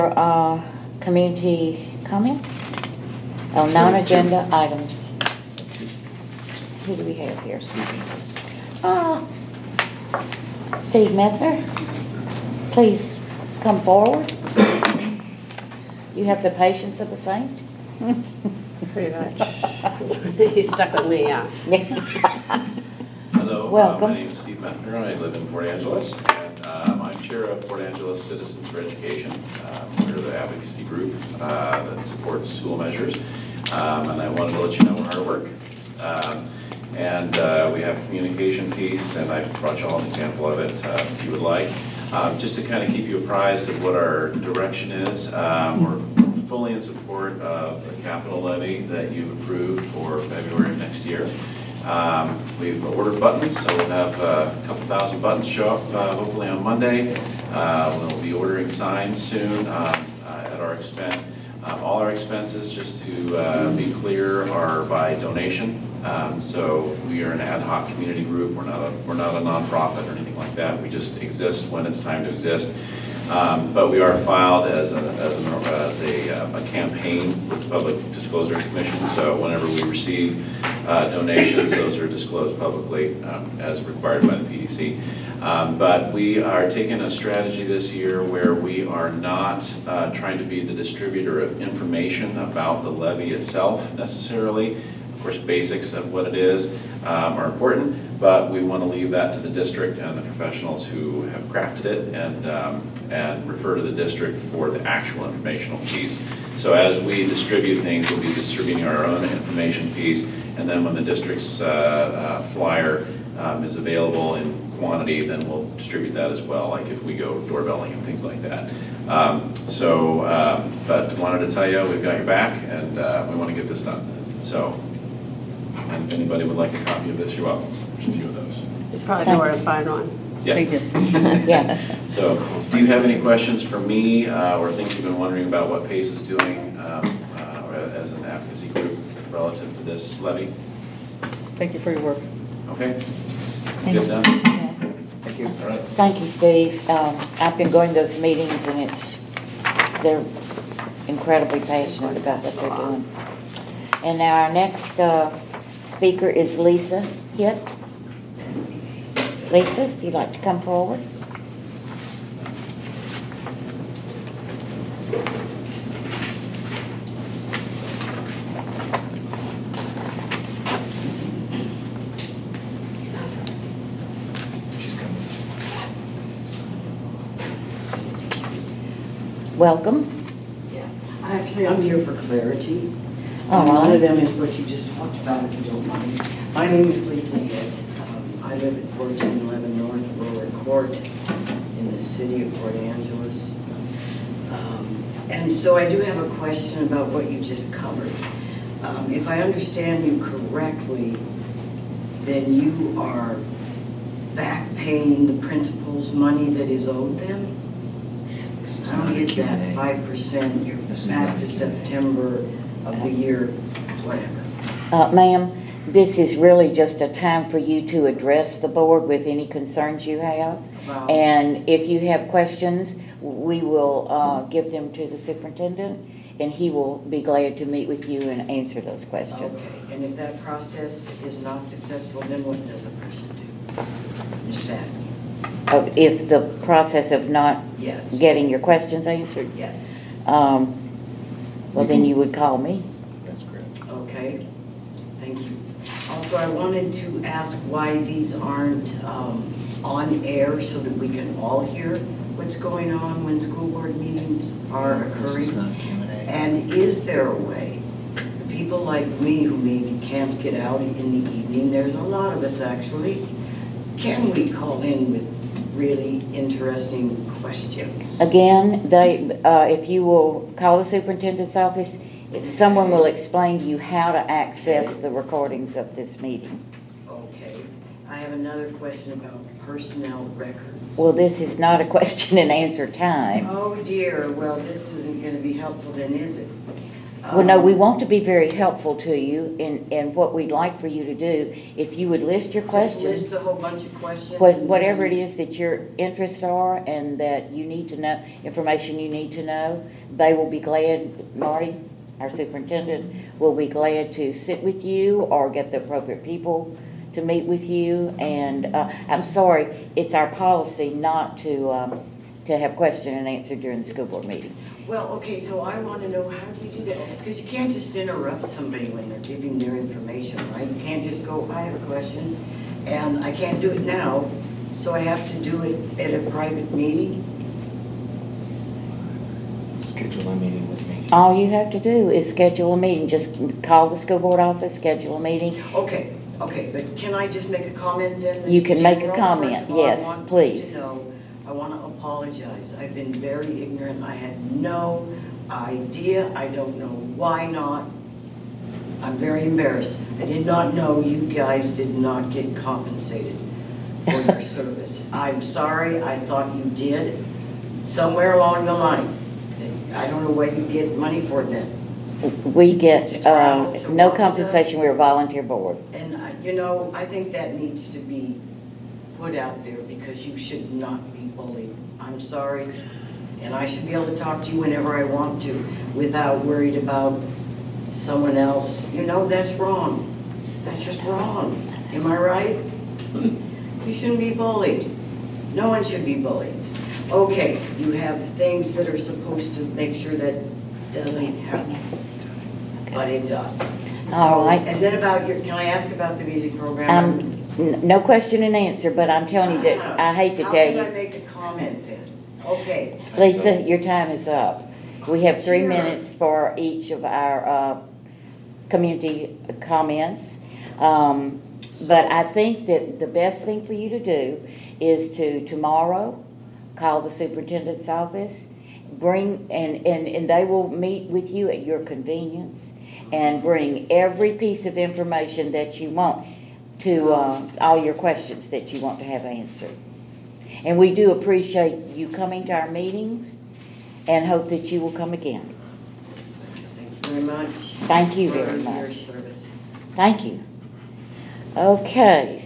Community comments on non-agenda items. Who do we have here? Steve Methner, please come forward. You have the patience of a saint. Pretty much. He's stuck with me, yeah. Hello, Welcome. my name is Steve Methner. I live in Port Angeles, and I'm chair of Port Angeles Citizens for Education. We're the advocacy group that supports school measures, and I wanted to let you know we're hard at work. We have a communication piece, and I brought you all an example of it if you would like. Just to kind of keep you apprised of what our direction is, we're fully in support of the capital levy that you've approved for February of next year. We've ordered buttons, so we'll have a couple thousand buttons show up hopefully on Monday. We'll be ordering signs soon at our expense. All our expenses, just to be clear, are by donation. So we are an ad hoc community group. We're not a nonprofit or anything like that. We just exist when it's time to exist. But we are filed as a campaign with the Public Disclosure Commission. So whenever we receive donations, those are disclosed publicly as required by the PDC. But we are taking a strategy this year where we are not trying to be the distributor of information about the levy itself necessarily. Of course, basics of what it is are important, but we want to leave that to the district and the professionals who have crafted it and refer to the district for the actual informational piece. So as we distribute things, we'll be distributing our own information piece, and then when the district's flyer is available in quantity, then we'll distribute that as well, like if we go doorbelling and things like that. But wanted to tell you, we've got your back, and we want to get this done. So, and if anybody would like a copy of this, you're welcome. There's a few of those. You probably know where to find one. Yeah. Thank you. Yeah. So, do you have any questions for me or things you've been wondering about what PACE is doing or as an advocacy group relative to this levy? Thank you for your work. Okay. Thanks. Good done? Yeah. Thank you. All right. Thank you, Steve. I've been going to those meetings, and they're incredibly passionate about what they're doing. And now our next speaker is Lisa Hitt. Lisa, if you'd like to come forward. Welcome. Yeah, actually, I'm here for clarity. All One right. of them is what you just talked about, if you don't mind. My name is Lisa Hitt. I live at 1411 North Lower Court in the city of Port Angeles. And so I do have a question about what you just covered. If I understand you correctly, then you are back paying the principal's money that is owed them? I don't get that 5%, you're back to September of the year, whatever. Ma'am, this is really just a time for you to address the board with any concerns you have. Wow. And if you have questions, we will give them to the superintendent, and he will be glad to meet with you and answer those questions. Okay, and if that process is not successful, then what does a person do? I'm just asking. If the process of not Yes. getting your questions answered, Yes. well, then you would call me. That's great. Okay, thank you. Also, I wanted to ask why these aren't on air so that we can all hear what's going on when school board meetings are occurring. And is there a way, for people like me who maybe can't get out in the evening, there's a lot of us actually, can we call in with really interesting questions? Again, if you will call the superintendent's office, someone will explain to you how to access the recordings of this meeting. Okay, I have another question about personnel records. Well, this is not a question and answer time. Oh dear, well, this isn't going to be helpful then, is it? Well, no, we want to be very helpful to you in what we'd like for you to do. If you would list your Just questions, list a whole bunch of questions. whatever it is that your interests are and that you need to know, information you need to know, they will be glad, Marty, our superintendent, will be glad to sit with you or get the appropriate people to meet with you. And I'm sorry, it's our policy not to have question and answer during the school board meeting. Well, okay, so I want to know, how do you do that? Because you can't just interrupt somebody when they're giving their information, right? You can't just go, I have a question, and I can't do it now, so I have to do it at a private meeting? Schedule a meeting with me. All you have to do is schedule a meeting. Just call the school board office, schedule a meeting. Okay, but can I just make a comment then? You can make a General? comment, First of all, yes, I want please. to know, I want to apologize. I've been very ignorant. I had no idea. I don't know why not. I'm very embarrassed. I did not know you guys did not get compensated for your service. I'm sorry. I thought you did somewhere along the line. I don't know what you get money for then. We get To travel, to no watch compensation. We're a volunteer board. And, you know, I think that needs to be put out there because you should not be bullied. I'm sorry, and I should be able to talk to you whenever I want to without worried about someone else. You know, that's wrong. That's just wrong. Am I right? You shouldn't be bullied. No one should be bullied. Okay, you have things that are supposed to make sure that doesn't happen, but it does. All right. And then about your, can I ask about the music program? No question and answer, but I'm telling you that I hate to How tell can I you. make a comment then? Okay. Lisa, your time is up. We have 3 Sure. minutes for each of our community comments. But I think that the best thing for you to do is to tomorrow call the superintendent's office, and they will meet with you at your convenience and bring every piece of information that you want to all your questions that you want to have answered. And we do appreciate you coming to our meetings and hope that you will come again. Thank you very much. Thank you for very your much. service. Thank you. Okay,